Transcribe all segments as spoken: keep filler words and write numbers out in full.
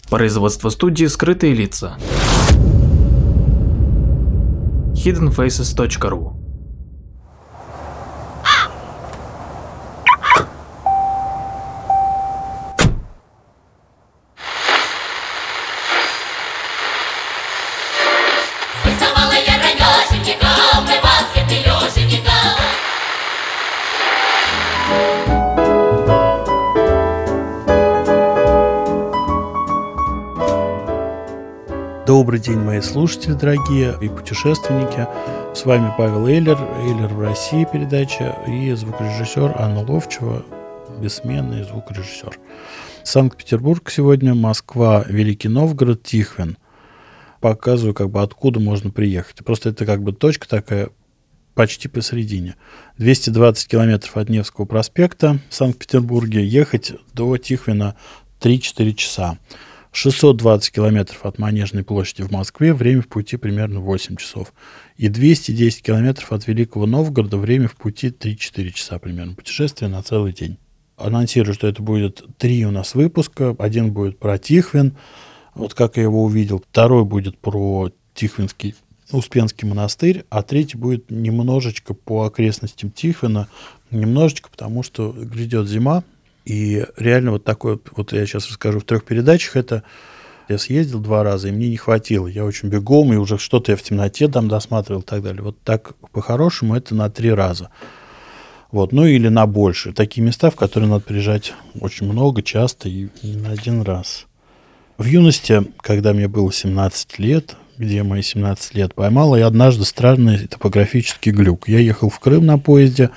Производство студии «Скрытые лица». хидден фейсес точка ру. Добрый день, мои слушатели дорогие и путешественники. С вами Павел Эйлер, Эйлер в России передача, и звукорежиссер Анна Ловчева, бессменный звукорежиссер. Санкт-Петербург сегодня, Москва, Великий Новгород, Тихвин. Показываю, как бы откуда можно приехать. Просто это как бы точка такая почти посередине. двести двадцать километров от Невского проспекта в Санкт-Петербурге, ехать до Тихвина три-четыре часа. шестьсот двадцать километров от Манежной площади в Москве, время в пути примерно восемь часов. И двести десять километров от Великого Новгорода, время в пути три-четыре часа примерно. Путешествие на целый день. Анонсирую, что это будет три у нас выпуска. Один будет про Тихвин, вот как я его увидел. Второй будет про Тихвинский Успенский монастырь, а третий будет немножечко по окрестностям Тихвина. Немножечко, потому что грядет зима. И реально вот такой, вот я сейчас расскажу в трех передачах, это я съездил два раза, и мне не хватило. Я очень бегом, и уже что-то я в темноте там досматривал и так далее. Вот так по-хорошему это на три раза. Вот, ну или на больше. Такие места, в которые надо приезжать очень много, часто и не на один раз. В юности, когда мне было семнадцать лет, где мои семнадцать лет, поймал я однажды странный топографический глюк. Я ехал в Крым на поезде,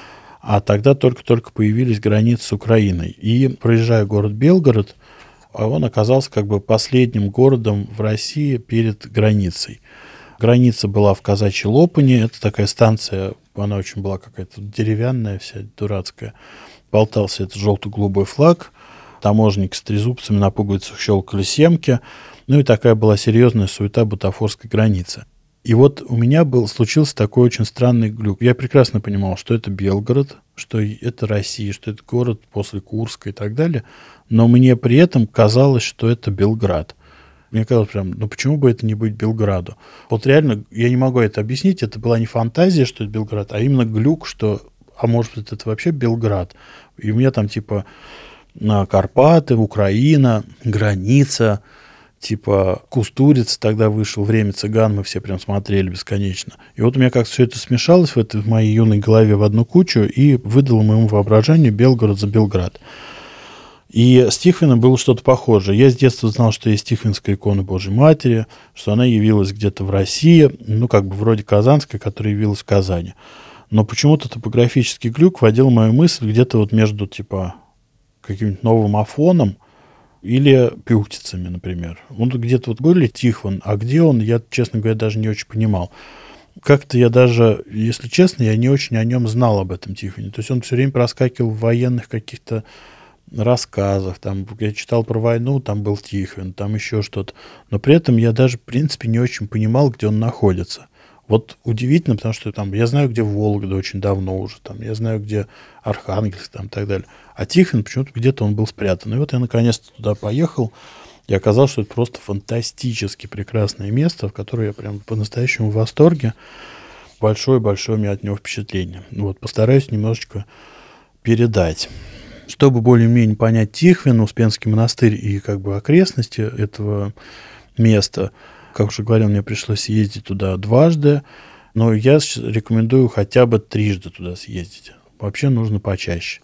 а тогда только-только появились границы с Украиной. И, проезжая город Белгород, он оказался как бы последним городом в России перед границей. Граница была в Казачьей Лопани. Это такая станция, она очень была какая-то деревянная вся, дурацкая. Болтался этот желто-голубой флаг. Таможенники с трезубцами на пуговицах щелкали семки. Ну и такая была серьезная суета бутафорской границы. И вот у меня был, случился такой очень странный глюк. Я прекрасно понимал, что это Белгород, что это Россия, что это город после Курска и так далее. Но мне при этом казалось, что это Белград. Мне казалось прям, ну почему бы это не быть Белграду? Вот реально, я не могу это объяснить. Это была не фантазия, что это Белград, а именно глюк, что, а может быть, это вообще Белград. И у меня там типа Карпаты, Украина, граница, типа Кустурица тогда вышел, «Время цыган», мы все прям смотрели бесконечно. И вот у меня как-то все это смешалось в, этой, в моей юной голове в одну кучу и выдало моему воображению Белгород за Белград. И с Тихвином было что-то похожее. Я с детства знал, что есть Тихвинская икона Божьей Матери, что она явилась где-то в России, ну как бы вроде Казанская, которая явилась в Казани. Но почему-то топографический глюк вводил мою мысль где-то вот между типа каким-нибудь Новым Афоном или Пюхтицами, например. Он где-то вот были Тихвин, а где он, я, честно говоря, даже не очень понимал. Как-то я даже, если честно, я не очень о нем знал, об этом Тихвине. То есть он все время проскакивал в военных каких-то рассказах. Там, я читал про войну, там был Тихвин, там еще что-то. Но при этом я даже, в принципе, не очень понимал, где он находится. Вот удивительно, потому что там, я знаю, где Вологда очень давно уже, там, я знаю, где Архангельск там, и так далее. А Тихвин почему-то где-то он был спрятан. И вот я наконец-то туда поехал, и оказалось, что это просто фантастически прекрасное место, в которое я прям по-настоящему в восторге. Большое-большое у меня от него впечатление. Вот, постараюсь немножечко передать. Чтобы более-менее понять Тихвин, Успенский монастырь и как бы окрестности этого места, как уже говорил, мне пришлось съездить туда дважды, но я рекомендую хотя бы трижды туда съездить. Вообще нужно почаще.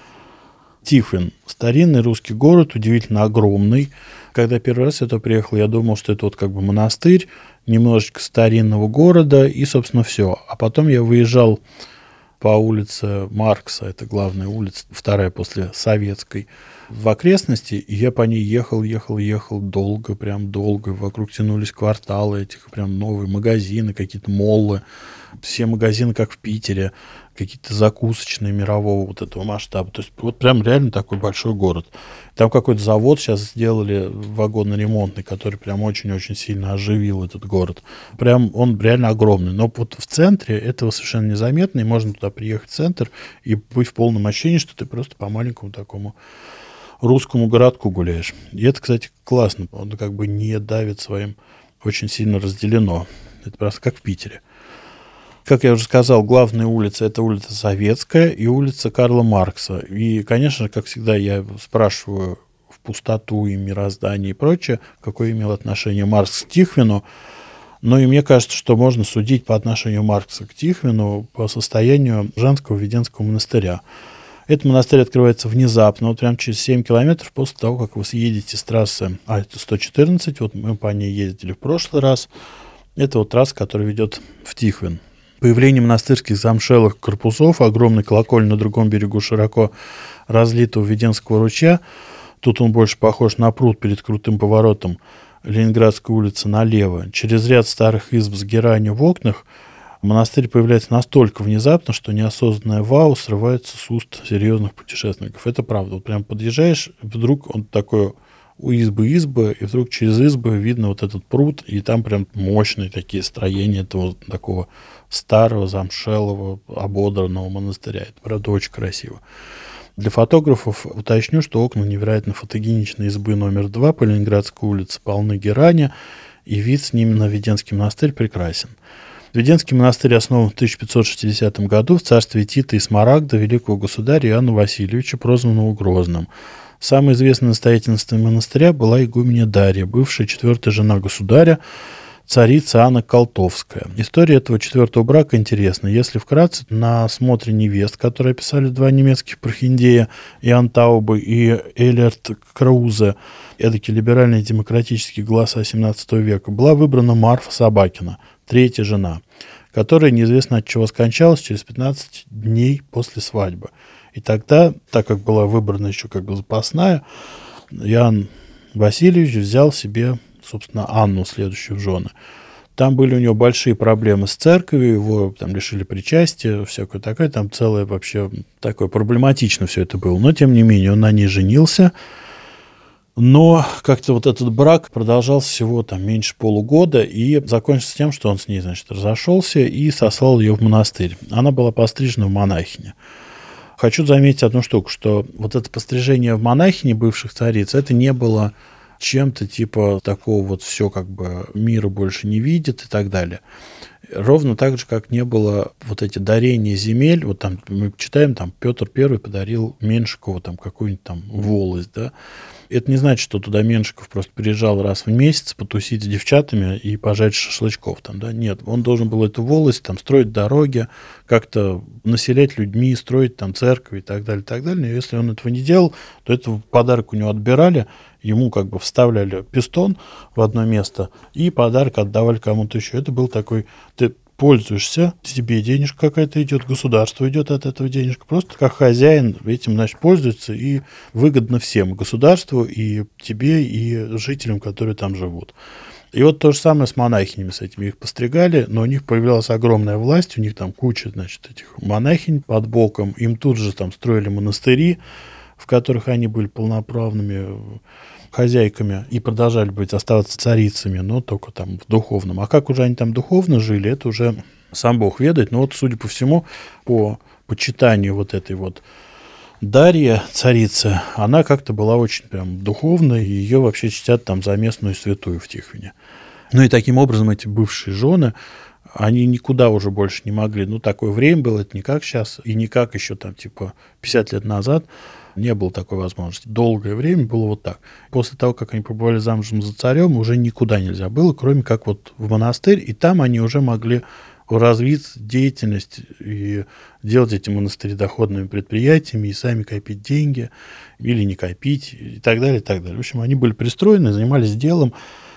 Тихвин. Старинный русский город, удивительно огромный. Когда первый раз я туда приехал, я думал, что это вот как бы монастырь, немножечко старинного города и, собственно, все. А потом я выезжал по улице Маркса, это главная улица, вторая после Советской, в окрестности, и я по ней ехал, ехал, ехал долго, прям долго. Вокруг тянулись кварталы этих, прям новые магазины, какие-то моллы. Все магазины, как в Питере, какие-то закусочные мирового вот этого масштаба. То есть вот прям реально такой большой город. Там какой-то завод сейчас сделали вагонно-ремонтный, который прям очень-очень сильно оживил этот город. Прям он реально огромный. Но вот в центре этого совершенно незаметно, и можно туда приехать в центр и быть в полном ощущении, что ты просто по маленькому такому русскому городку гуляешь. И это, кстати, классно. Он как бы не давит своим, очень сильно разделено. Это просто как в Питере. Как я уже сказал, главная улица – это улица Советская и улица Карла Маркса. И, конечно, как всегда, я спрашиваю в пустоту и мироздание и прочее, какое имел отношение Маркс к Тихвину. Но и мне кажется, что можно судить по отношению Маркса к Тихвину по состоянию Женского Введенского монастыря. Этот монастырь открывается внезапно, вот прям через семь километров после того, как вы съедете с трассы А сто четырнадцать, вот мы по ней ездили в прошлый раз. Это вот трасса, которая ведет в Тихвин. Появление монастырских замшелых корпусов, огромный колокольня на другом берегу широко разлитого Веденского ручья, тут он больше похож на пруд перед крутым поворотом Ленинградской улицы налево, через ряд старых изб с геранью в окнах, монастырь появляется настолько внезапно, что неосознанное вау срывается с уст серьезных путешественников. Это правда. Вот прям подъезжаешь, вдруг он такой у избы избы, и вдруг через избы видно вот этот пруд, и там прям мощные такие строения этого такого старого, замшелого, ободранного монастыря. Это, правда, очень красиво. Для фотографов уточню, что окна невероятно фотогеничной избы номер два по Ленинградской улице полны герани, и вид с ними на Веденский монастырь прекрасен. Веденский монастырь основан в тысяча пятьсот шестидесятом году в царстве Тита и Смарагда великого государя Иоанна Васильевича, прозванного Грозным. Самой известной настоятельницей монастыря была игуменья Дарья, бывшая четвертая жена государя, царица Анна Колтовская. История этого четвертого брака интересна. Если вкратце, на смотре невест, которые описали два немецких прохиндея, Иоанн Таубе и Элерт Краузе, эдакие либеральные демократические голоса семнадцатого века, была выбрана Марфа Собакина, третья жена, которая неизвестно от чего скончалась через пятнадцать дней после свадьбы. И тогда, так как была выбрана еще как бы запасная, Иоанн Васильевич взял себе, собственно, Анну, следующую в жены. Там были у него большие проблемы с церковью, его там лишили причастия, всякое такое, там целое вообще такое проблематично все это было. Но, тем не менее, он на ней женился. Но как-то вот этот брак продолжался всего там меньше полугода и закончился тем, что он с ней, значит, разошелся и сослал ее в монастырь. Она была пострижена в монахине. Хочу заметить одну штуку, что вот это пострижение в монахине бывших цариц, это не было чем-то типа такого вот все как бы мира больше не видит и так далее. Ровно так же, как не было вот эти дарения земель, вот там мы читаем, там Петр Первый подарил Меншикову там какую-нибудь там волость, да. Это не значит, что туда Меншиков просто приезжал раз в месяц потусить с девчатами и пожарить шашлычков там, да. Нет, он должен был эту волость там строить дороги, как-то населять людьми, строить там церкви и так далее, и так далее. И если он этого не делал, то этот подарок у него отбирали, ему как бы вставляли пистон в одно место и подарок отдавали кому-то еще. Это был такой, ты пользуешься, тебе денежка какая-то идет, государство идет от этого денежка, просто как хозяин этим, значит, пользуется и выгодно всем, государству и тебе, и жителям, которые там живут. И вот то же самое с монахинями, с этими их постригали, но у них появлялась огромная власть, у них там куча, значит, этих монахинь под боком, им тут же там строили монастыри, в которых они были полноправными хозяйками и продолжали быть, оставаться царицами, но только там в духовном. А как уже они там духовно жили, это уже сам Бог ведает. Но вот, судя по всему, по почитанию вот этой вот Дарьи, царицы, она как-то была очень прям духовной, и ее вообще чтят там за местную святую в Тихвине. Ну и таким образом эти бывшие жены, они никуда уже больше не могли. Ну, такое время было, это не как сейчас, и не как еще там типа пятьдесят лет назад, не было такой возможности. Долгое время было вот так. После того, как они побывали замужем за царем, уже никуда нельзя было, кроме как вот в монастырь, и там они уже могли развить деятельность и делать эти монастыри доходными предприятиями и сами копить деньги или не копить и так далее, и так далее. В общем, они были пристроены, занимались делом,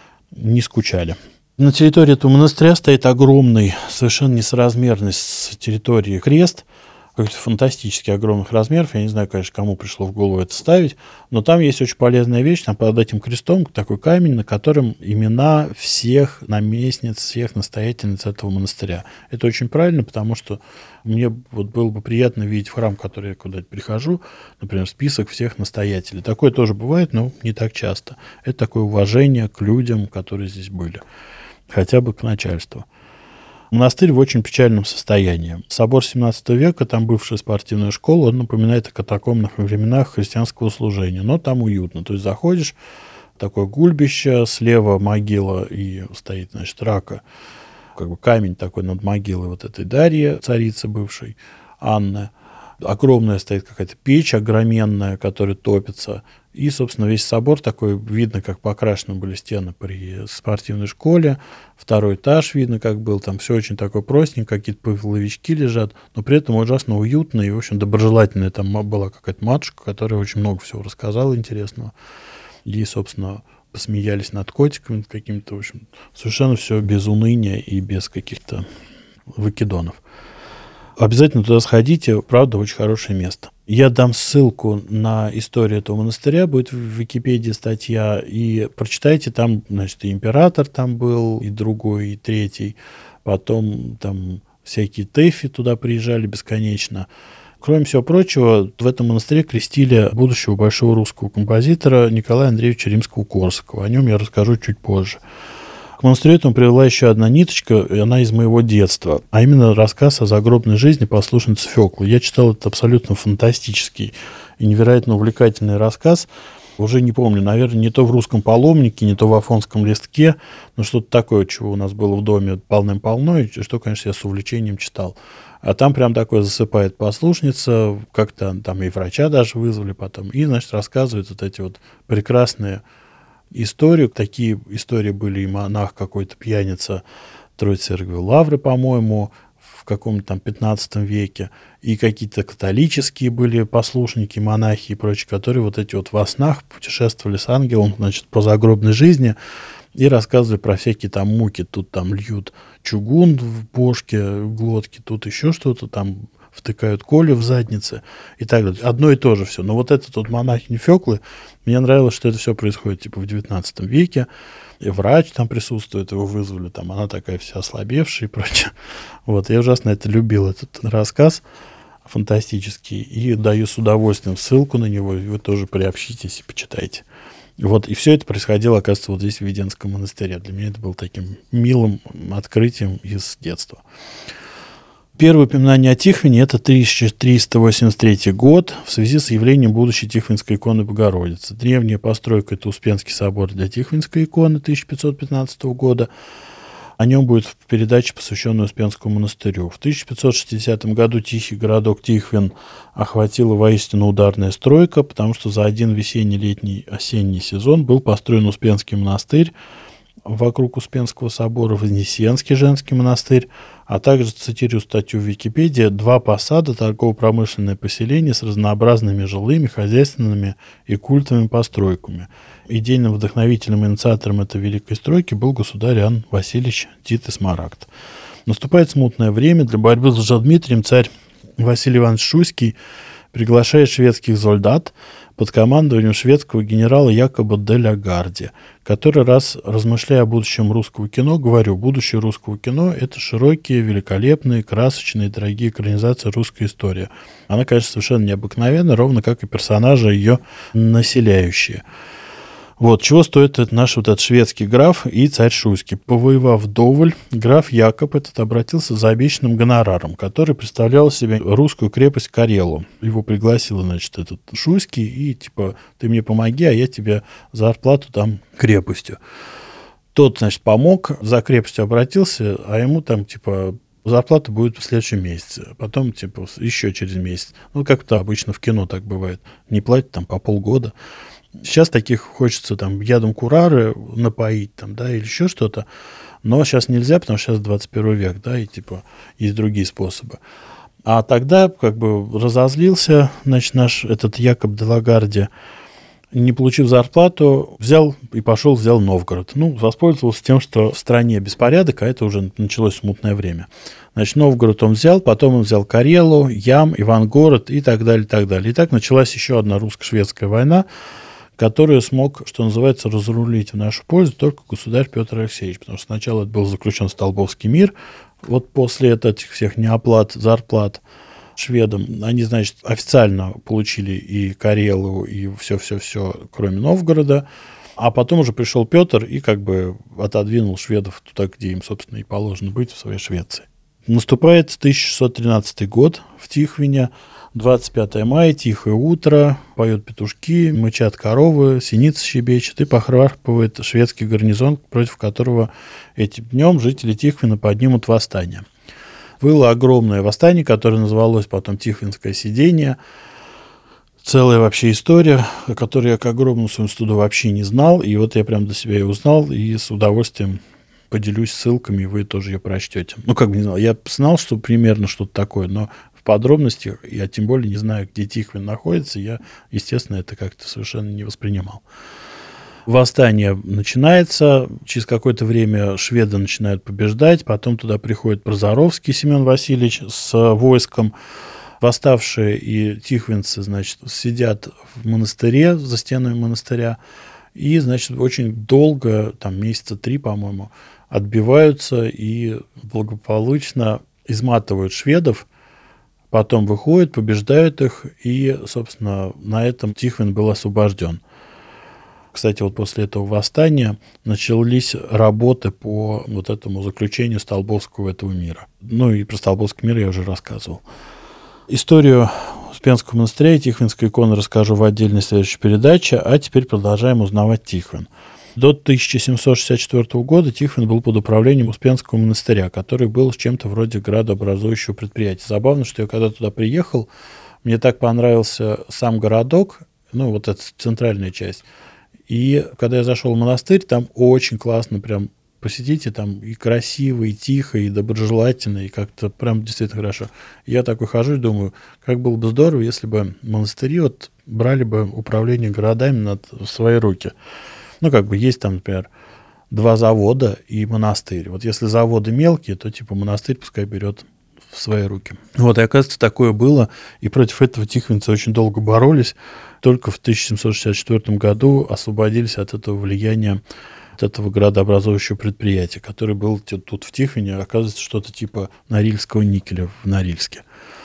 не скучали. На территории этого монастыря стоит огромный, совершенно несоразмерный с территорией крест, каких-то фантастически огромных размеров. Я не знаю, конечно, кому пришло в голову это ставить, но там есть очень полезная вещь. Там под этим крестом такой камень, на котором имена всех наместниц, всех настоятельниц этого монастыря. Это очень правильно, потому что мне вот было бы приятно видеть в храм, в который я куда-то прихожу, например, список всех настоятелей. Такое тоже бывает, но не так часто. Это такое уважение к людям, которые здесь были, хотя бы к начальству. Монастырь в очень печальном состоянии. Собор семнадцатого века, там бывшая спортивная школа, он напоминает о катакомбных временах христианского служения, но там уютно. То есть заходишь, такое гульбище, слева могила и стоит, значит, рака, как бы камень такой над могилой вот этой Дарьи, царицы бывшей, Анны. Огромная стоит какая-то печь огроменная, которая топится. И, собственно, весь собор такой, видно, как покрашены были стены при спортивной школе. Второй этаж видно, как был. Там все очень такое простенько, какие-то половички лежат, но при этом ужасно уютно и, в общем, доброжелательная. Там была какая-то матушка, которая очень много всего рассказала интересного. И, собственно, посмеялись над котиками, над какими-то, в общем, совершенно все без уныния и без каких-то выкидонов. Обязательно туда сходите, правда, очень хорошее место. Я дам ссылку на историю этого монастыря, будет в Википедии статья, и прочитайте, там, значит, и император там был, и другой, и третий, потом там всякие тэфи туда приезжали бесконечно. Кроме всего прочего, в этом монастыре крестили будущего большого русского композитора Николая Андреевича Римского-Корсакова. О нем я расскажу чуть позже. К монастырю этому привела еще одна ниточка, и она из моего детства, а именно рассказ о загробной жизни послушницы Фёклы. Я читал этот абсолютно фантастический и невероятно увлекательный рассказ. Уже не помню, наверное, не то в «Русском паломнике», не то в «Афонском листке», но что-то такое, чего у нас было в доме полным-полно, и что, конечно, я с увлечением читал. А там прям такое засыпает послушница, как-то там и врача даже вызвали потом, и, значит, рассказывает вот эти вот прекрасные историю. Такие истории были и монах какой-то, пьяница Троицы Церкви Лавры, по-моему, в каком-то там пятнадцатом веке, и какие-то католические были послушники, монахи и прочие, которые вот эти вот во снах путешествовали с ангелом, значит, по загробной жизни и рассказывали про всякие там муки. Тут там льют чугун в бошке, в глотке, тут еще что-то там, втыкают колю в заднице и так далее. Одно и то же все. Но вот это вот монахиня Фёклы, мне нравилось, что это все происходит типа в девятнадцатом веке, и врач там присутствует, его вызвали, там она такая вся ослабевшая и прочее. Вот, я ужасно это любил, этот рассказ фантастический, и даю с удовольствием ссылку на него, и вы тоже приобщитесь и почитайте. Вот, и все это происходило, оказывается, вот здесь, в Веденском монастыре. Для меня это было таким милым открытием из детства. Первое упоминание о Тихвине – это тысяча триста восемьдесят третий год в связи с явлением будущей Тихвинской иконы Богородицы. Древняя постройка – это Успенский собор для Тихвинской иконы тысяча пятьсот пятнадцатого года. О нем будет передача, посвященная Успенскому монастырю. В тысяча пятьсот шестидесятом году тихий городок Тихвин охватила воистину ударная стройка, потому что за один весенний, летний, осенний сезон был построен Успенский монастырь, вокруг Успенского собора Вознесенский женский монастырь, а также, цитирую статью в Википедии, два посада, торгово-промышленное поселение с разнообразными жилыми, хозяйственными и культовыми постройками. Идейным вдохновителем и инициатором этой великой стройки был государь Иоанн Васильевич Тит и Смарагд. Наступает смутное время. Для борьбы с Лжедмитрием царь Василий Иванович Шуйский приглашает шведских солдат под командованием шведского генерала Якоба де ля Гарди, который, раз размышляя о будущем русского кино, говорю, будущее русского кино – это широкие, великолепные, красочные, дорогие экранизации русской истории. Она, конечно, совершенно необыкновенна, ровно как и персонажи ее населяющие. Вот, чего стоит этот наш вот этот шведский граф и царь Шуйский. Повоевав вдоволь, граф Якоб этот обратился за обещанным гонораром, который представлял себе русскую крепость Карелу. Его пригласил, значит, этот Шуйский, и типа, ты мне помоги, а я тебе зарплату дам крепостью. Тот, значит, помог, за крепостью обратился, а ему там, типа, зарплата будет в следующем месяце, потом, типа, еще через месяц. Ну, как-то обычно в кино так бывает. Не платят там по полгода. Сейчас таких хочется там ядом курары напоить, там, да, или еще что-то, но сейчас нельзя, потому что сейчас двадцать первый век, да, и типа есть другие способы. А тогда как бы разозлился, значит, наш этот Якоб де ла Гарди, не получив зарплату, взял и пошел, взял Новгород. Ну, воспользовался тем, что в стране беспорядок, а это уже началось смутное время. Значит, Новгород он взял, потом он взял Карелу, Ям, Ивангород и так далее, и так далее. И так началась еще одна русско-шведская война, которую смог, что называется, разрулить в нашу пользу только государь Петр Алексеевич, потому что сначала это был заключен Столбовский мир, вот после этих всех неоплат, зарплат шведам, они, значит, официально получили и Карелу, и все-все-все, кроме Новгорода, А потом уже пришел Петр и как бы отодвинул шведов туда, где им, собственно, и положено быть, в своей Швеции. Наступает тысяча шестьсот тринадцатый год в Тихвине, двадцать пятое мая, тихое утро, поют петушки, мычат коровы, синица щебечет и похрапывает шведский гарнизон, против которого этим днем жители Тихвина поднимут восстание. Было огромное восстание, которое называлось потом Тихвинское сидение. Целая вообще история, о которой я к огромному своему стыду вообще не знал. И вот я прям для себя ее узнал и с удовольствием поделюсь ссылками, и вы тоже ее прочтете. Ну, как бы не знал, я знал, что примерно что-то такое, но в подробностях я тем более не знаю, где Тихвин находится. Я, естественно, это как-то совершенно не воспринимал. Восстание начинается, через какое-то время шведы начинают побеждать, потом туда приходит Прозоровский Семен Васильевич с войском. Восставшие и тихвинцы, значит, сидят в монастыре, за стенами монастыря, и, значит, очень долго, там месяца три, по-моему, отбиваются и благополучно изматывают шведов, потом выходят, побеждают их, и, собственно, на этом Тихвин был освобожден. Кстати, вот после этого восстания начались работы по вот этому заключению Столбовского этого мира. Ну и про Столбовский мир я уже рассказывал. Историю Успенского монастыря и Тихвинской иконы расскажу в отдельной следующей передаче, а теперь продолжаем узнавать Тихвин. До тысяча семьсот шестьдесят четвёртого года Тихвин был под управлением Успенского монастыря, который был чем-то вроде градообразующего предприятия. Забавно, что я когда туда приехал, мне так понравился сам городок, ну вот эта центральная часть. И когда я зашел в монастырь, там очень классно прям посетите, там и красиво, и тихо, и доброжелательно, и как-то прям действительно хорошо. Я такой хожу и думаю, как было бы здорово, если бы монастыри вот брали бы управление городами над, в свои руки. Ну, как бы есть там, например, два завода и монастырь. Вот если заводы мелкие, то типа монастырь пускай берет в свои руки. Вот, и оказывается, такое было, и против этого тихвинцы очень долго боролись. Только в тысяча семьсот шестьдесят четвёртом году освободились от этого влияния этого градообразующего предприятия, которое было тут в Тихвине, оказывается, что-то типа Норильского никеля в Норильске.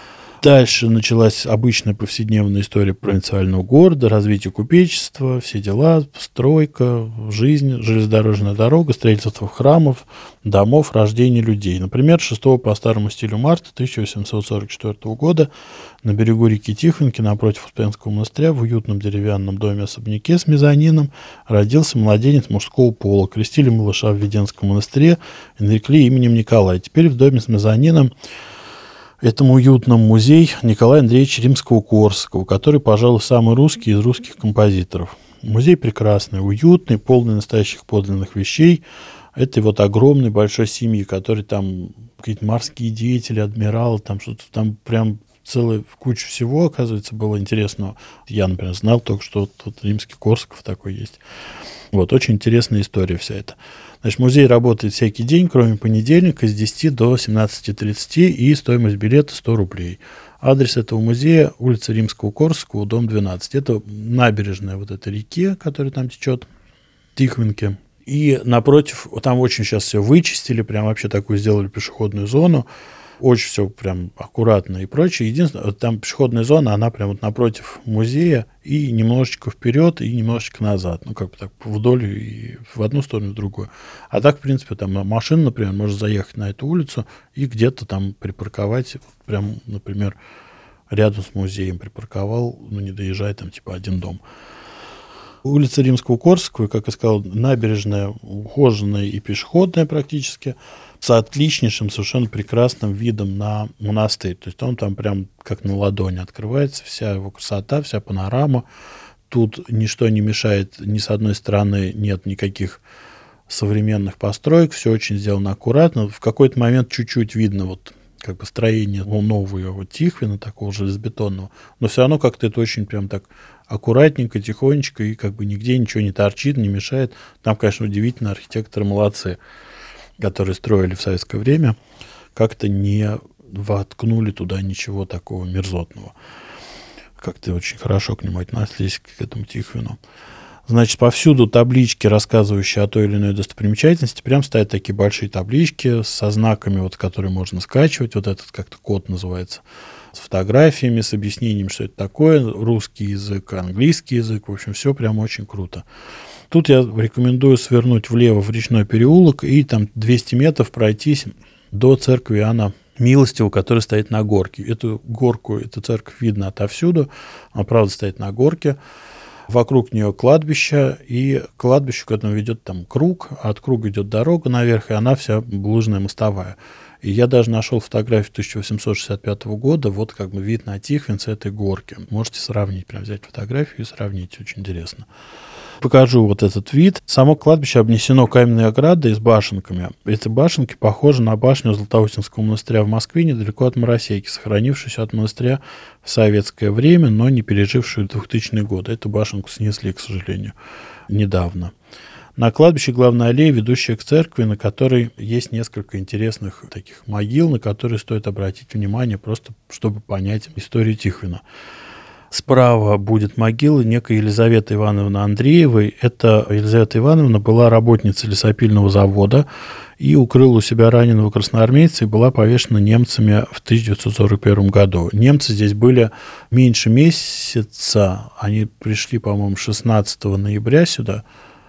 Дальше началась обычная повседневная история провинциального города, развитие купечества, все дела, стройка, жизнь, железнодорожная дорога, строительство храмов, домов, рождение людей. Например, шестого по старому стилю марта тысяча восемьсот сорок четвёртого года на берегу реки Тихвинки напротив Успенского монастыря в уютном деревянном доме-особняке с мезонином родился младенец мужского пола. Крестили малыша в Веденском монастыре и нарекли именем Николая. Теперь в доме с мезонином этому уютному музей Николая Андреевича Римского-Корсакова, который, пожалуй, самый русский из русских композиторов. Музей прекрасный, уютный, полный настоящих подлинных вещей. Это вот огромной большой семьи, который там какие-то морские деятели, адмиралы, там что-то там прям целая куча всего, оказывается, было интересного. Я, например, знал только, что вот тут римский Корсаков такой есть. Вот, очень интересная история вся эта. Значит, музей работает всякий день, кроме понедельника, с десяти до семнадцати тридцати, и стоимость билета сто рублей. Адрес этого музея – улица Римского Корсакова, дом двенадцать. Это набережная вот этой реки, которая там течет, Тихвинки. И напротив, там очень сейчас все вычистили, прям вообще такую сделали пешеходную зону. Очень все прям аккуратно и прочее. Единственное, там пешеходная зона, она прям вот напротив музея и немножечко вперед, и немножечко назад. Ну, как бы так вдоль и в одну сторону, и в другую. А так, в принципе, там машина, например, может заехать на эту улицу и где-то там припарковать, прям, например, рядом с музеем припарковал, ну, не доезжая, там, типа, один дом. Улица Римского Корсакова, как я сказал, набережная, ухоженная и пешеходная практически, с отличнейшим, совершенно прекрасным видом на монастырь. То есть он там прям как на ладони открывается, вся его красота, вся панорама. Тут ничто не мешает, ни с одной стороны нет никаких современных построек, все очень сделано аккуратно. В какой-то момент чуть-чуть видно вот как бы строение нового вот Тихвина, такого железобетонного, но все равно как-то это очень прям так аккуратненько, тихонечко, и как бы нигде ничего не торчит, не мешает. Там, конечно, удивительно, архитекторы молодцы, которые строили в советское время, как-то не воткнули туда ничего такого мерзотного. Как-то очень хорошо к нему относились, к этому Тихвину. Значит, повсюду таблички, рассказывающие о той или иной достопримечательности. Прям стоят такие большие таблички со знаками, вот, которые можно скачивать. Вот этот как-то код называется. С фотографиями, с объяснением, что это такое. Русский язык, английский язык. В общем, все прям очень круто. Тут я рекомендую свернуть влево в речной переулок и там двести метров пройтись до церкви Иоанна Милостивого, которая стоит на горке. Эту горку, эту церковь видно отовсюду, она, правда, стоит на горке. Вокруг нее кладбище, и к кладбищу к этому ведет там круг, а от круга идет дорога наверх, и она вся булыжная мостовая. И я даже нашел фотографию тысяча восемьсот шестьдесят пятого года, вот как бы вид на Тихвин с этой горки. Можете сравнить, прям взять фотографию и сравнить, очень интересно. Покажу вот этот вид. Само кладбище обнесено каменной оградой с башенками. Эти башенки похожи на башню Златоустинского монастыря в Москве, недалеко от Моросейки, сохранившуюся от монастыря в советское время, но не пережившую двухтысячные годы. Эту башенку снесли, к сожалению, недавно. На кладбище главная аллея, ведущая к церкви, на которой есть несколько интересных таких могил, на которые стоит обратить внимание, просто чтобы понять историю Тихвина. Справа будет могила некой Елизаветы Ивановны Андреевой. Эта Елизавета Ивановна была работницей лесопильного завода и укрыла у себя раненого красноармейца и была повешена немцами в тысяча девятьсот сорок первом году. Немцы здесь были меньше месяца. Они пришли, по-моему, шестнадцатого ноября сюда,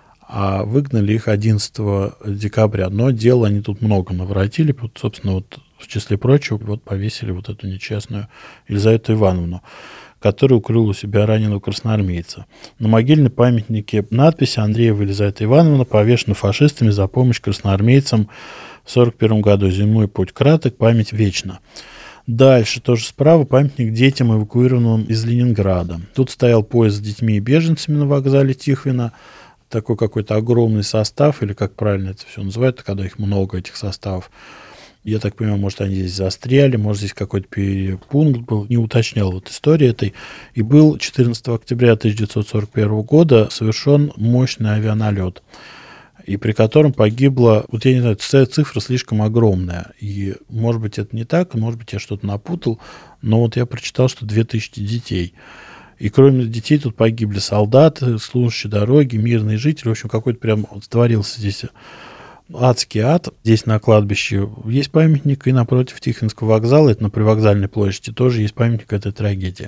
а выгнали их одиннадцатого декабря. Но дел они тут много наворотили. Вот, собственно, вот в числе прочего, вот повесили вот эту несчастную Елизавету Ивановну, который укрыл у себя раненого красноармейца. На могильной памятнике надпись: Андреева Елизавета Ивановна повешена фашистами за помощь красноармейцам в сорок первом году. Земной путь краток, память вечна. Дальше, тоже справа, памятник детям, эвакуированным из Ленинграда. Тут стоял поезд с детьми и беженцами на вокзале Тихвина. Такой какой-то огромный состав, или как правильно это все называют, когда их много, этих составов. Я так понимаю, может, они здесь застряли, может, здесь какой-то перепункт был, не уточнял вот истории этой. И был четырнадцатого октября тысяча девятьсот сорок первого года совершен мощный авианалет, и при котором погибло, вот я не знаю, цифра слишком огромная, и, может быть, это не так, может быть, я что-то напутал, но вот я прочитал, что две тысячи детей. И кроме детей тут погибли солдаты, служащие дороги, мирные жители. В общем, какой-то прям вот творился здесь адский ад. Здесь на кладбище есть памятник, и напротив Тихвинского вокзала, это на привокзальной площади, тоже есть памятник этой трагедии.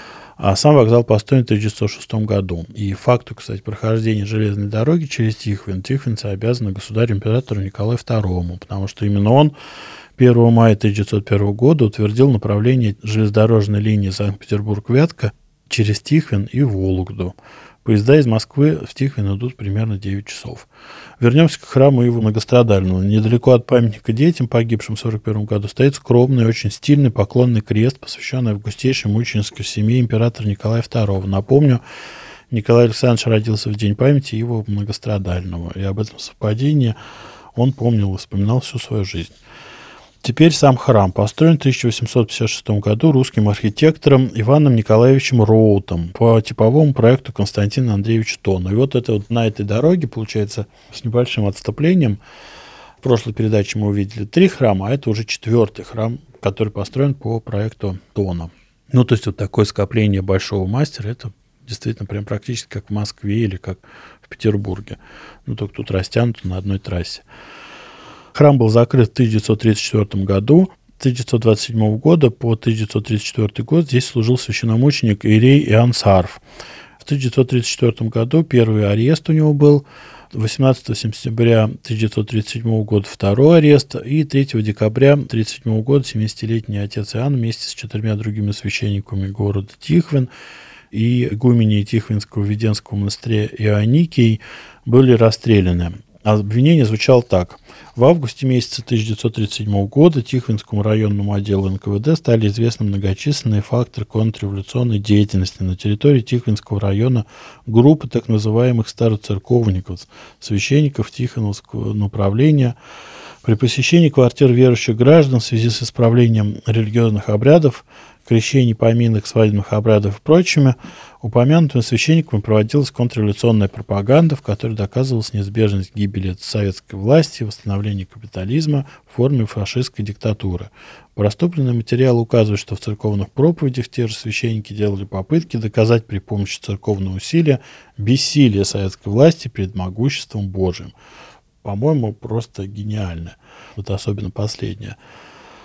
А сам вокзал построен в тысяча девятьсот шестом году. И факту, кстати, прохождения железной дороги через Тихвин тихвинцы обязаны государю-императору Николаю второму, потому что именно он первого мая тысяча девятьсот первого года утвердил направление железнодорожной линии Санкт-Петербург-Вятка через Тихвин и Вологду. Поезда из Москвы в Тихвин идут примерно девять часов. Вернемся к храму Ивы Многострадального. Недалеко от памятника детям, погибшим в сорок первом году, стоит скромный, очень стильный поклонный крест, посвященный августейшей мученической семье императора Николая второго. Напомню, Николай Александрович родился в день памяти Ивы Многострадального, и об этом совпадении он помнил и вспоминал всю свою жизнь. Теперь сам храм построен в тысяча восемьсот пятьдесят шестом году русским архитектором Иваном Николаевичем Роутом по типовому проекту Константина Андреевича Тона. И вот это вот на этой дороге, получается, с небольшим отступлением, в прошлой передаче мы увидели три храма, а это уже четвертый храм, который построен по проекту Тона. Ну, то есть вот такое скопление большого мастера, это действительно прям практически как в Москве или как в Петербурге. Ну, только тут растянуто на одной трассе. Храм был закрыт в тысяча девятьсот тридцать четвёртом году. С тысяча девятьсот двадцать седьмого года по тысяча девятьсот тридцать четвёртый год здесь служил священномученик иерей Иоанн Сарф. В тысяча девятьсот тридцать четвёртом году первый арест у него был, восемнадцатого сентября тысяча девятьсот тридцать седьмого года второй арест, и третьего декабря тысяча девятьсот тридцать седьмого года семидесятилетний отец Иоанн вместе с четырьмя другими священниками города Тихвин и игуменей Тихвинского Введенского монастыря Ионикий были расстреляны. Обвинение звучало так. В августе месяца тысяча девятьсот тридцать седьмого года Тихвинскому районному отделу эн ка вэ дэ стали известны многочисленные факторы контрреволюционной деятельности на территории Тихвинского района группы так называемых староцерковников, священников Тихвиновского направления. При посещении квартир верующих граждан в связи с исправлением религиозных обрядов, крещений, поминок, свадебных обрядов и прочими, упомянутыми священниками проводилась контрреволюционная пропаганда, в которой доказывалась неизбежность гибели советской власти и восстановления капитализма в форме фашистской диктатуры. Проступленные материалы указывают, что в церковных проповедях те же священники делали попытки доказать при помощи церковного усилия бессилие советской власти перед могуществом Божиим. По-моему, просто гениально. Вот особенно последнее.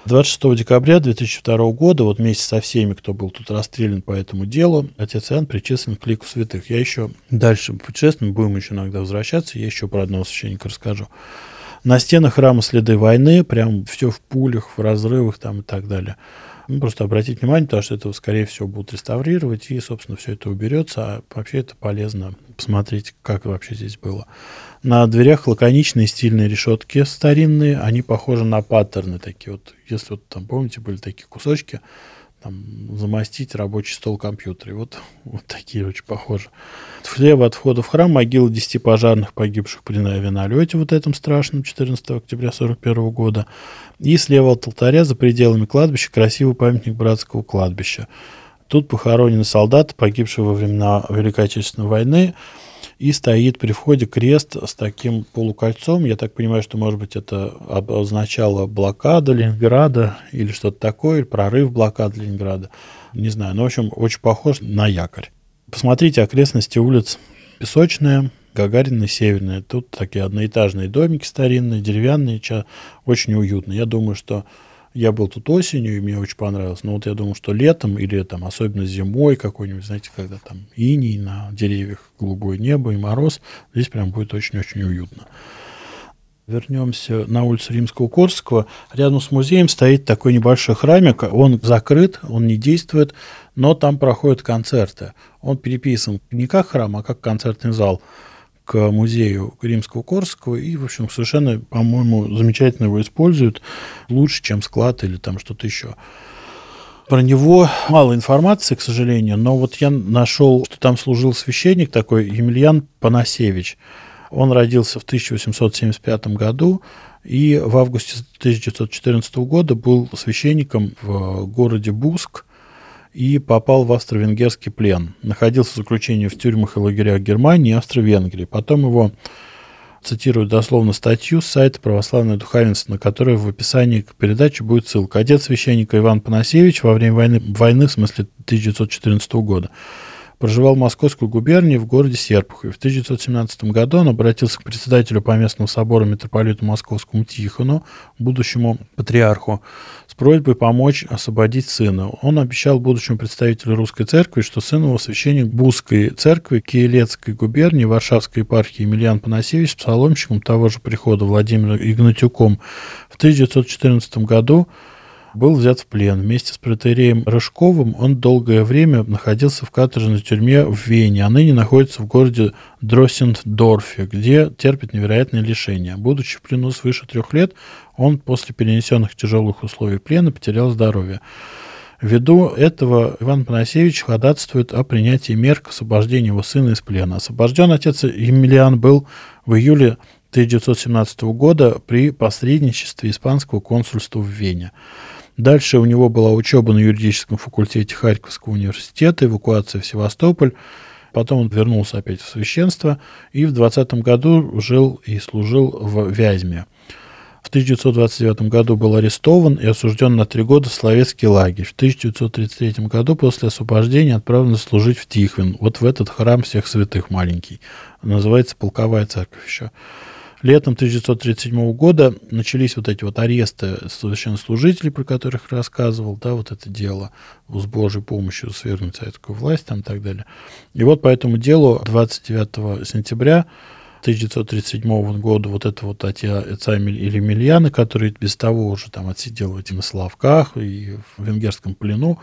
двадцать шестого декабря две тысячи второго года, вот вместе со всеми, кто был тут расстрелян по этому делу, отец Иоанн причислен к лику святых. Я еще дальше путешествуем, будем еще иногда возвращаться, я еще про одного священника расскажу. На стенах храма следы войны, прям все в пулях, в разрывах там и так далее. Ну, просто обратите внимание, потому что это, скорее всего, будут реставрировать, и, собственно, все это уберется. А вообще это полезно посмотреть, как вообще здесь было. На дверях лаконичные стильные решетки старинные, они похожи на паттерны такие. Вот, если вот там, помните, были такие кусочки, там, замостить рабочий стол компьютера. И вот, вот такие очень похожи. Слева от входа в храм могила десяти пожарных, погибших при авианалете вот этом страшном четырнадцатого октября сорок первого года. И слева от алтаря за пределами кладбища красивый памятник братского кладбища. Тут похоронены солдаты, погибшие во времена Великой Отечественной войны. И стоит при входе крест с таким полукольцом. Я так понимаю, что, может быть, это означало блокаду Ленинграда или что-то такое, или прорыв блокады Ленинграда. Не знаю, но, в общем, очень похож на якорь. Посмотрите окрестности улиц Песочная, Гагарина, Северная. Тут такие одноэтажные домики старинные, деревянные, очень уютно. Я думаю, что я был тут осенью, и мне очень понравилось. Но вот я думаю, что летом или там, особенно зимой какой-нибудь, знаете, когда там иней на деревьях, голубое небо и мороз, здесь прям будет очень-очень уютно. Вернемся на улицу Римского-Корсакова. Рядом с музеем стоит такой небольшой храмик. Он закрыт, он не действует, но там проходят концерты. Он переписан не как храм, а как концертный зал к музею Римского-Корсакова, и, в общем, совершенно, по-моему, замечательно его используют, лучше, чем склад или там что-то еще. Про него мало информации, к сожалению, но вот я нашел, что там служил священник такой Емельян Панасевич. Он родился в тысяча восемьсот семьдесят пятом году и в августе тысяча девятьсот четырнадцатого года был священником в городе Буск, и попал в австро-венгерский плен. Находился в заключении в тюрьмах и лагерях Германии и Австро-Венгрии. Потом его, цитирую дословно статью с сайта «Православное духовенство», на которой в описании к передаче будет ссылка. Отец священника Иван Панасевич во время войны, войны в смысле тысяча девятьсот четырнадцатого года, проживал в Московской губернии в городе Серпухове. В тысяча девятьсот семнадцатом году он обратился к председателю Поместного собора митрополиту Московскому Тихону, будущему патриарху, с просьбой помочь освободить сына. Он обещал будущему представителю Русской Церкви, что сын его священник Бусской Церкви Киелецкой губернии Варшавской епархии Емельян Панасевич с псаломщиком того же прихода Владимиром Игнатюком в тысяча девятьсот четырнадцатом году был взят в плен. Вместе с протоиереем Рыжковым он долгое время находился в каторжной тюрьме в Вене, а ныне находится в городе Дроссендорфе, где терпит невероятные лишения. Будучи в плену свыше трех лет, он после перенесенных тяжелых условий плена потерял здоровье. Ввиду этого Иван Панасевич ходатайствует о принятии мер к освобождению его сына из плена. Освобожден отец Емельян был в июле тысяча девятьсот семнадцатого года при посредничестве испанского консульства в Вене. Дальше у него была учеба на юридическом факультете Харьковского университета, эвакуация в Севастополь. Потом он вернулся опять в священство и в двадцатом году жил и служил в Вязьме. В тысяча девятьсот двадцать девятом году был арестован и осужден на три года в Соловецкий лагерь. В тысяча девятьсот тридцать третьем году после освобождения отправлен служить в Тихвин, вот в этот храм всех святых маленький. Называется Полковая церковь еще. Летом тысяча девятьсот тридцать седьмого года начались вот эти вот аресты священнослужителей, про которых я рассказывал, да, вот это дело с Божьей помощью свергнуть советскую власть там и так далее. И вот по этому делу двадцать девятого сентября тысяча девятьсот тридцать седьмого года вот это вот отца, отца Емельяна, который без того уже там отсидел эти на Соловках и в венгерском плену,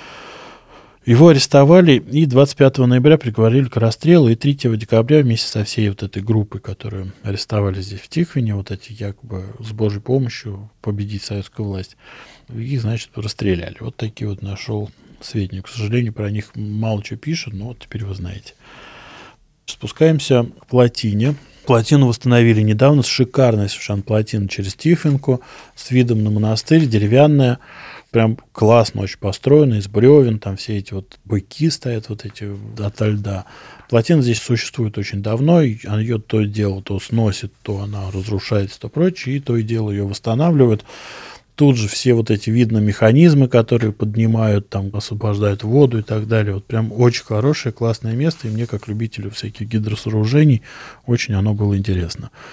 его арестовали и двадцать пятого ноября приговорили к расстрелу, и третьего декабря вместе со всей вот этой группой, которую арестовали здесь в Тихвине, вот эти якобы с Божьей помощью победить советскую власть, их, значит, расстреляли. Вот такие вот нашел сведения. К сожалению, про них мало чего пишут, но вот теперь вы знаете. Спускаемся к плотине. Плотину восстановили недавно, шикарная совершенно плотина через Тихвинку, с видом на монастырь, деревянная. Прям классно очень построено, из бревен, там все эти вот быки стоят, вот эти ото льда. Плотина здесь существует очень давно, и ее то и дело то сносит, то она разрушается, то прочее, и то и дело ее восстанавливают. Тут же все вот эти, видно, механизмы, которые поднимают, там, освобождают воду и так далее. Вот прям очень хорошее, классное место, и мне, как любителю всяких гидросооружений, очень оно было интересно.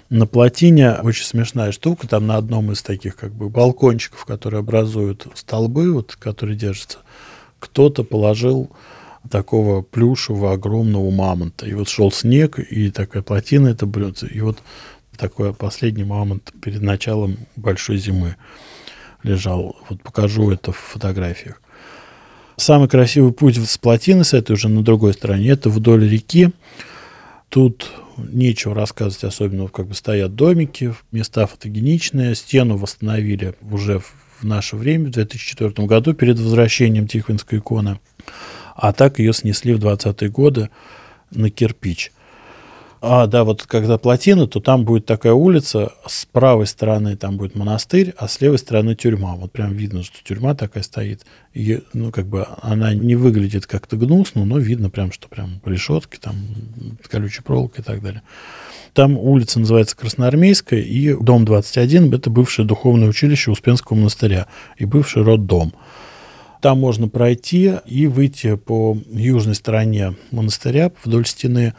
На плотине очень смешная штука. Там на одном из таких как бы балкончиков, которые образуют столбы, вот, которые держатся, кто-то положил такого плюшевого огромного мамонта. И вот шел снег, и такая плотина это блюдце. И вот такой последний мамонт перед началом большой зимы лежал. Вот покажу это в фотографиях. Самый красивый путь с плотины, с этой уже на другой стороне, это вдоль реки. Тут нечего рассказывать, особенно как бы стоят домики, места фотогеничные. Стену восстановили уже в наше время, в две тысячи четвёртом году, перед возвращением Тихвинской иконы. А так ее снесли в двадцатые годы на кирпич. А, да, вот когда плотина, то там будет такая улица, с правой стороны там будет монастырь, а с левой стороны тюрьма. Вот прям видно, что тюрьма такая стоит. И, ну, как бы она не выглядит как-то гнусно, но видно прям, что прям решетки, там колючая проволока и так далее. Там улица называется Красноармейская, и дом двадцать один – это бывшее духовное училище Успенского монастыря и бывший роддом. Там можно пройти и выйти по южной стороне монастыря вдоль стены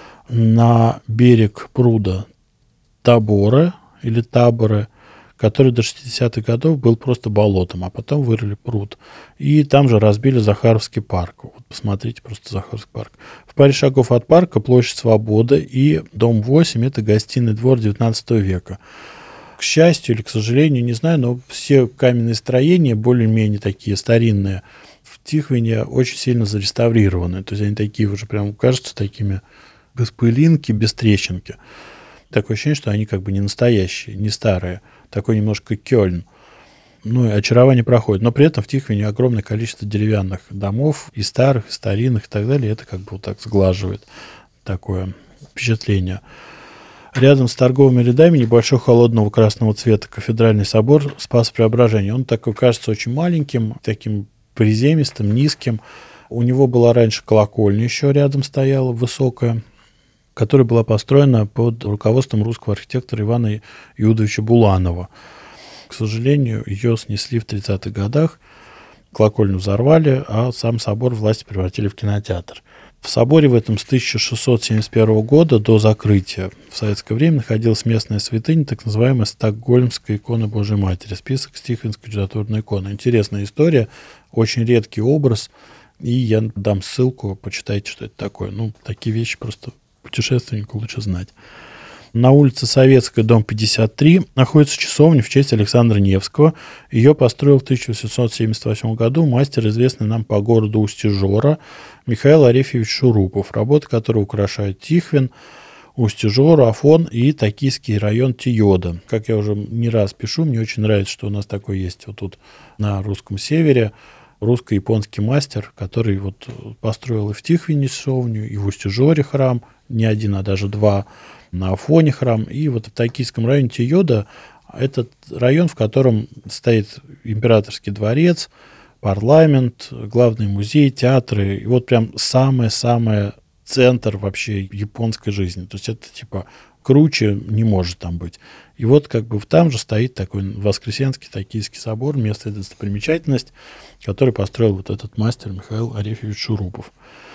на берег пруда Табора или Табора, который до шестидесятых годов был просто болотом, а потом вырыли пруд. И там же разбили Захаровский парк. Вот посмотрите просто Захаровский парк. В паре шагов от парка площадь Свободы, и дом восемь – это гостиный двор девятнадцатого века. К счастью или к сожалению, не знаю, но все каменные строения, более-менее такие старинные, в Тихвине очень сильно зареставрированы. То есть они такие уже прям кажутся такими без пылинки, без трещинки. Такое ощущение, что они как бы не настоящие, не старые. Такой немножко Кёльн. Ну, и очарование проходит. Но при этом в Тихвине огромное количество деревянных домов, и старых, и старинных, и так далее. Это как бы вот так сглаживает такое впечатление. Рядом с торговыми рядами небольшой холодного красного цвета кафедральный собор Спаса-Преображения. Он такой кажется очень маленьким, таким приземистым, низким. У него была раньше колокольня еще рядом стояла, высокая, которая была построена под руководством русского архитектора Ивана Иудовича Буланова. К сожалению, ее снесли в тридцатых годах, колокольню взорвали, а сам собор власти превратили в кинотеатр. В соборе в этом с тысяча шестьсот семьдесят первого года до закрытия в советское время находилась местная святыня, так называемая Стокгольмская икона Божией Матери, список с Тихвинской чудотворной иконы. Интересная история, очень редкий образ, и я дам ссылку, почитайте, что это такое. Ну, такие вещи просто путешественнику лучше знать. На улице Советская, дом пятьдесят три, находится часовня в честь Александра Невского. Ее построил в тысяча восемьсот семьдесят восьмом году мастер, известный нам по городу Устьежора, Михаил Арефьевич Шурупов, работы которого украшают Тихвин, Устьежор, Афон и Токийский район Тиода. Как я уже не раз пишу, мне очень нравится, что у нас такое есть вот тут на русском севере. Русско-японский мастер, который вот построил и в Тихвине часовню, и в Устьежоре храм, не один, а даже два, на Афоне храм. И вот в Токийском районе Тиода этот район, в котором стоит императорский дворец, парламент, главный музей, театры. И вот прям самый-самый центр вообще японской жизни. То есть это типа круче не может там быть. И вот как бы там же стоит такой Воскресенский Токийский собор, место достопримечательность, который построил вот этот мастер Михаил Арефьевич Шурупов.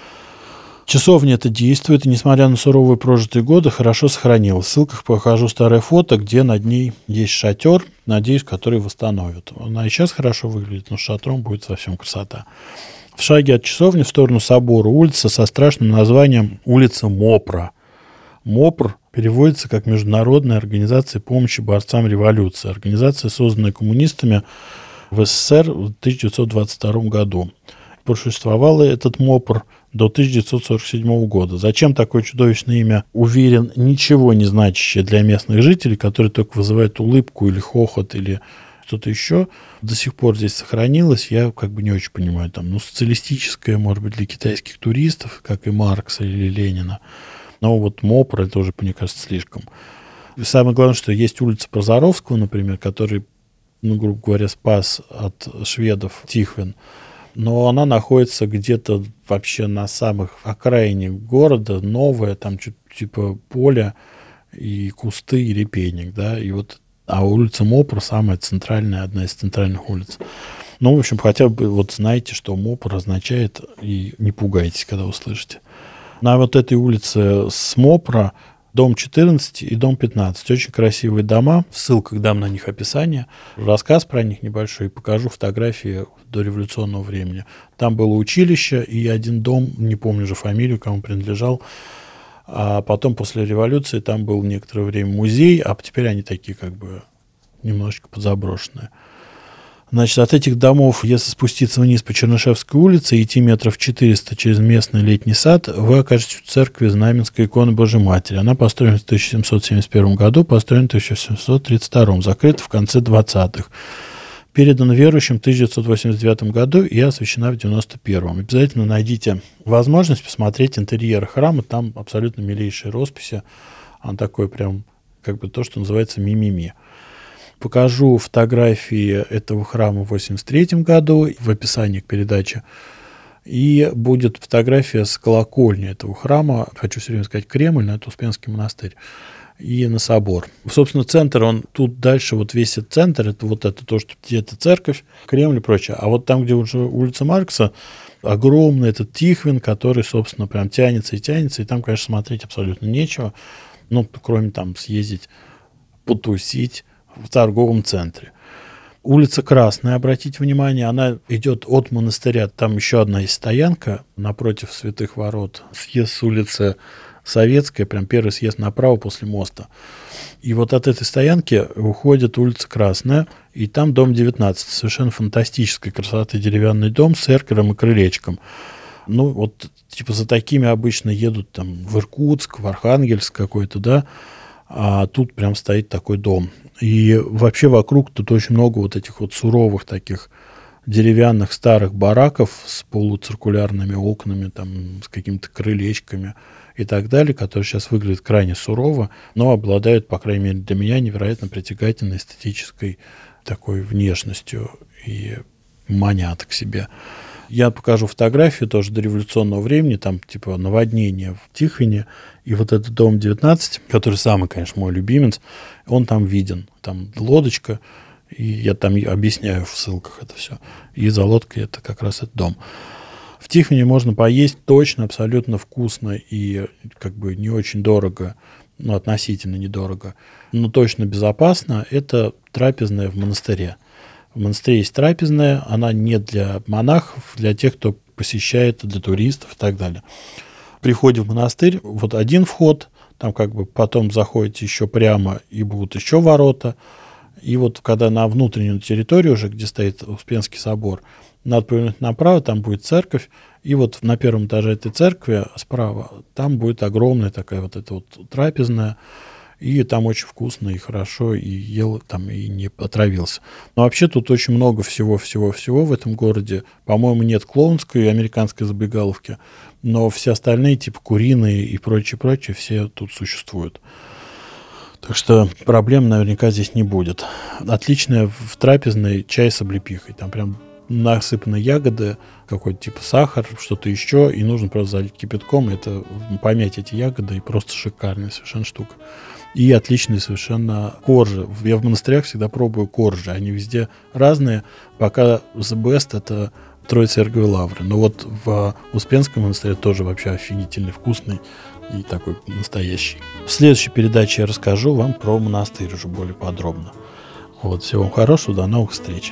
Часовня это действует, и, несмотря на суровые прожитые годы, хорошо сохранилась. В ссылках покажу старое фото, где над ней есть шатер, надеюсь, который восстановят. Она и сейчас хорошо выглядит, но с шатром будет совсем красота. В шаге от часовни в сторону собора улица со страшным названием улица Мопра. МОПР переводится как Международная организация помощи борцам революции. Организация, созданная коммунистами в СССР в тысяча девятьсот двадцать втором году. Просуществовал этот МОПР до тысяча девятьсот сорок седьмого года. Зачем такое чудовищное имя? Уверен, ничего не значащее для местных жителей, которые только вызывают улыбку или хохот, или что-то еще, до сих пор здесь сохранилось. Я как бы не очень понимаю. Там, ну, социалистическое, может быть, для китайских туристов, как и Маркса или Ленина. Но вот МОПР, это уже, мне кажется, слишком. И самое главное, что есть улица Прозоровского, например, который, ну, грубо говоря, спас от шведов Тихвин. Но она находится где-то вообще на самых окраине города, новая, там что-то типа поле и кусты, и репейник, да, и вот, а улица МОПР самая центральная, одна из центральных улиц. Ну, в общем, хотя бы вот знаете, что МОПР означает, и не пугайтесь, когда услышите. На вот этой улице с МОПРа Дом четырнадцать и дом пятнадцать. Очень красивые дома. В ссылках дам на них описание. Рассказ про них небольшой. Покажу фотографии до революционного времени. Там было училище и один дом, не помню же фамилию, кому принадлежал. А потом после революции там был некоторое время музей, а теперь они такие как бы немножечко подзаброшенные. Значит, от этих домов, если спуститься вниз по Чернышевской улице и идти метров четыреста через местный летний сад, вы окажетесь в церкви Знаменской иконы Божьей Матери. Она построена в тысяча семьсот семьдесят первом году, построена в тысяча семьсот тридцать втором, закрыта в конце двадцатых. Передана верующим в тысяча девятьсот восемьдесят девятом году и освящена в девяносто первом. Обязательно найдите возможность посмотреть интерьер храма. Там абсолютно милейшие росписи. Он такой прям, как бы то, что называется ми-ми-ми. Покажу фотографии этого храма в восемьдесят третьем году в описании к передаче. И будет фотография с колокольни этого храма. Хочу все время сказать Кремль, но это Успенский монастырь. И на собор. Собственно, центр, он тут дальше, вот весь этот центр, это вот это то, что где-то церковь, Кремль и прочее. А вот там, где уже улица Маркса, огромный этот Тихвин, который, собственно, прям тянется и тянется. И там, конечно, смотреть абсолютно нечего. Ну, кроме там съездить, потусить в торговом центре. Улица Красная, обратите внимание, она идет от монастыря. Там еще одна есть стоянка напротив Святых Ворот. Съезд с улицы Советская, прям первый съезд направо после моста. И вот от этой стоянки уходит улица Красная, и там дом девятнадцать. Совершенно фантастической красоты деревянный дом с эркером и крылечком. Ну, вот, типа, за такими обычно едут там в Иркутск, в Архангельск какой-то, да, а тут прям стоит такой дом. И вообще вокруг тут очень много вот этих вот суровых таких деревянных старых бараков с полуциркулярными окнами, там, с какими-то крылечками и так далее, которые сейчас выглядят крайне сурово, но обладают, по крайней мере, для меня невероятно притягательной эстетической такой внешностью и манят к себе. Я покажу фотографию тоже до революционного времени, там типа наводнение в Тихвине, и вот этот дом девятнадцать, который самый, конечно, мой любимец, он там виден, там лодочка, и я там объясняю в ссылках это все, и за лодкой это как раз этот дом. В Тихвине можно поесть точно, абсолютно вкусно и как бы не очень дорого, ну, относительно недорого, но точно безопасно. Это трапезная в монастыре. В монастыре есть трапезная, она не для монахов, для тех, кто посещает, для туристов и так далее. При входе в монастырь вот один вход, там как бы потом заходите еще прямо, и будут еще ворота. И вот когда на внутреннюю территорию уже, где стоит Успенский собор, надо повернуть направо, там будет церковь, и вот на первом этаже этой церкви справа там будет огромная такая вот эта вот трапезная, и там очень вкусно и хорошо, и ел там, и не отравился. Но вообще тут очень много всего-всего-всего в этом городе. По-моему, нет клоунской и американской забегаловки, но все остальные, типа куриные и прочее-прочее, все тут существуют. Так что проблем наверняка здесь не будет. Отличная в трапезной чай с облепихой. Там прям насыпаны ягоды, какой-то типа сахар, что-то еще, и нужно просто залить кипятком, это помять эти ягоды, и просто шикарная совершенно штука. И отличные совершенно коржи. Я в монастырях всегда пробую коржи, они везде разные, пока the best это Троица Эрговой Лавры. Но вот в Успенском монастыре тоже вообще офигительный, вкусный и такой настоящий. В следующей передаче я расскажу вам про монастырь уже более подробно. Вот, всего вам хорошего, до новых встреч.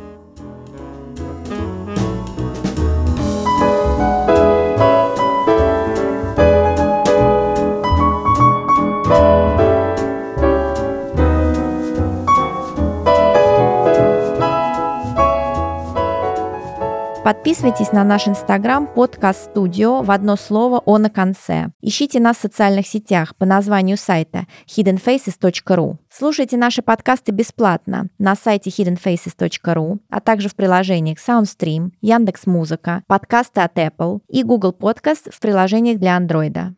Подписывайтесь на наш инстаграм подкаст студио в одно слово «О» на конце. Ищите нас в социальных сетях по названию сайта hidden faces точка ru. Слушайте наши подкасты бесплатно на сайте hidden faces точка ru, а также в приложениях SoundStream, Яндекс.Музыка, подкасты от Apple и Google Podcast в приложениях для Android.